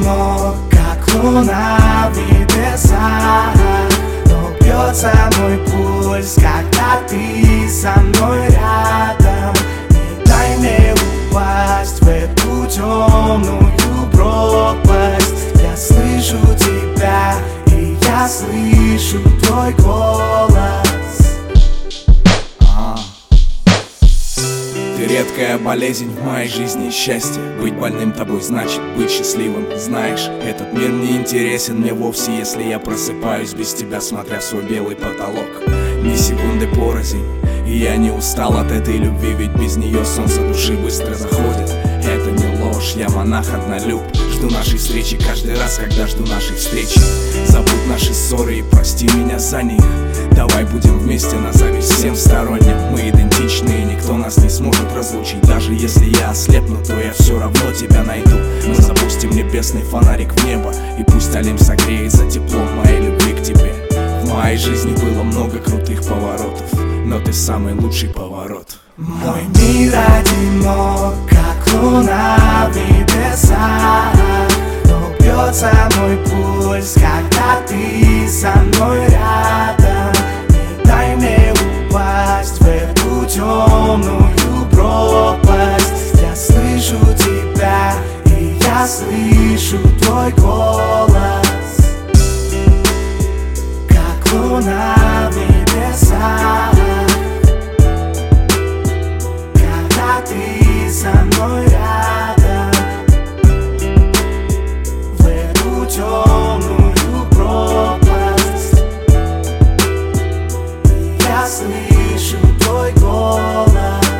одинок, как луна в небесах. Но бьется мой пульс, когда ты со мной рядом. Не дай мне упасть в эту темную пропасть. Я слышу тебя, и я слышу твой голос. Ты редкая болезнь в моей жизни, счастье. Быть больным тобой значит быть счастливым. Знаешь, этот мир не интересен мне вовсе, если я просыпаюсь без тебя, смотря в свой белый потолок. Ни секунды порознь, и я не устал от этой любви, ведь без нее солнце души быстро заходит. Это не ложь, я монах-однолюб. Жду нашей встречи каждый раз, когда жду нашей встречи. Забудь наши ссоры и прости меня за них. Давай будем вместе на зависть всем сторонним. Мы идентичны, и никто нас не сможет разлучить. Даже если я ослепну, то я все равно тебя найду. Мы запустим небесный фонарик в небо, и пусть Олимп согреется теплом моей любви к тебе. В моей жизни было много крутых поворотов, но ты самый лучший поворот. Мой мир одинок, как луна в небесах. Но бьется мой пульс, когда ты со мной рядом. Не дай мне упасть в эту темную пропасть. Я слышу тебя, и я слышу твой голос. Как луна в небесах. Ты со мной рядом, в эту темную пропасть. Я слышу твой голос.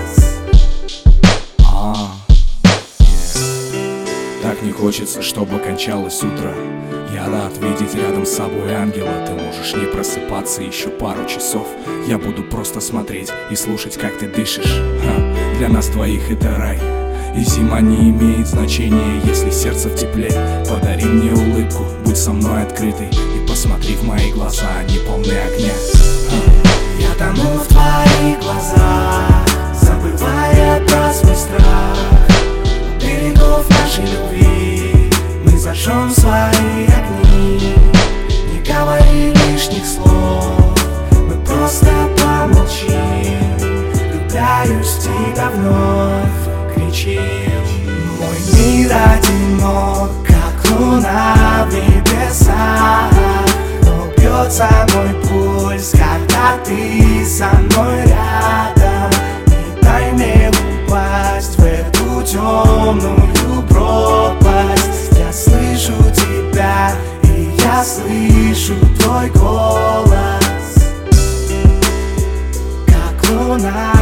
Так не хочется, чтобы кончалось утро. Я рад видеть рядом с собой ангела. Ты можешь не просыпаться еще пару часов. Я буду просто смотреть и слушать, как ты дышишь. Для нас двоих это рай. И зима не имеет значения, если сердце в тепле. Подари мне улыбку, будь со мной открытой, и посмотри в мои глаза, они полны огня. Я тону в твоих глазах, забывая про свой страх. У берегов нашей любви мы зажжем свои огни. Не говори лишних слов, мы просто помолчим. Влюбляюсь в тебя вновь, кричим. Мой мир одинок, как луна в небесах. Но бьется мой пульс, когда ты со мной рядом. Не дай мне упасть в эту темную пропасть. Я слышу тебя, и я слышу твой голос. Как луна